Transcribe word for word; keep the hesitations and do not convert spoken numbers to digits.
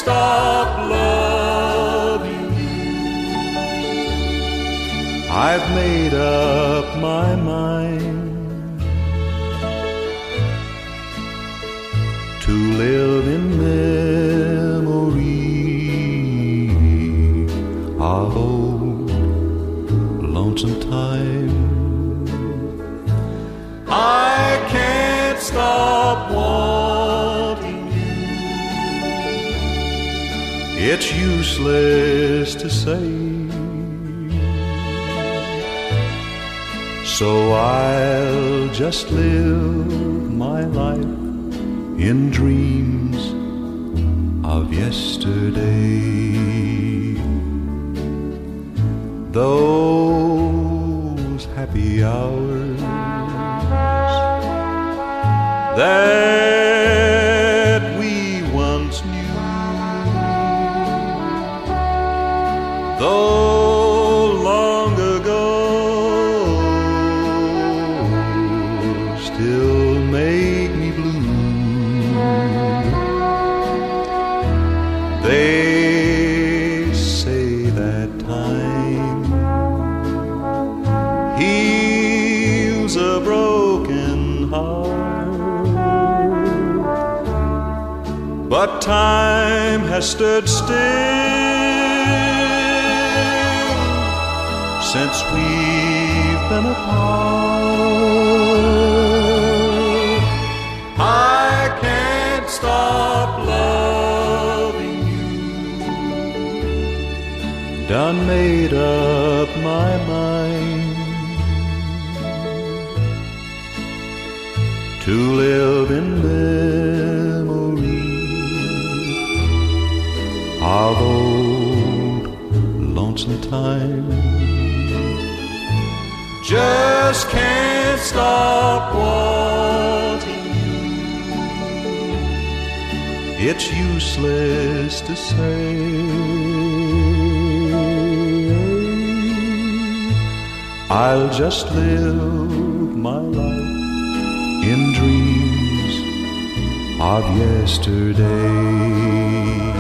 stop loving you. I've made up my mind to live in memory of old lonesome time. I can't stop wanting you. It's useless to say, so I'll just live my life in dreams of yesterday. Those happy hours that we once knew, though long ago, still make me blue. They say that time heals a broken heart, but time has stood still since we've been apart. I can't stop loving you. Done made up my mind to live in memory of old lonesome time. Just can't stop wanting you. It's useless to say, I'll just live my life in dreams of yesterday.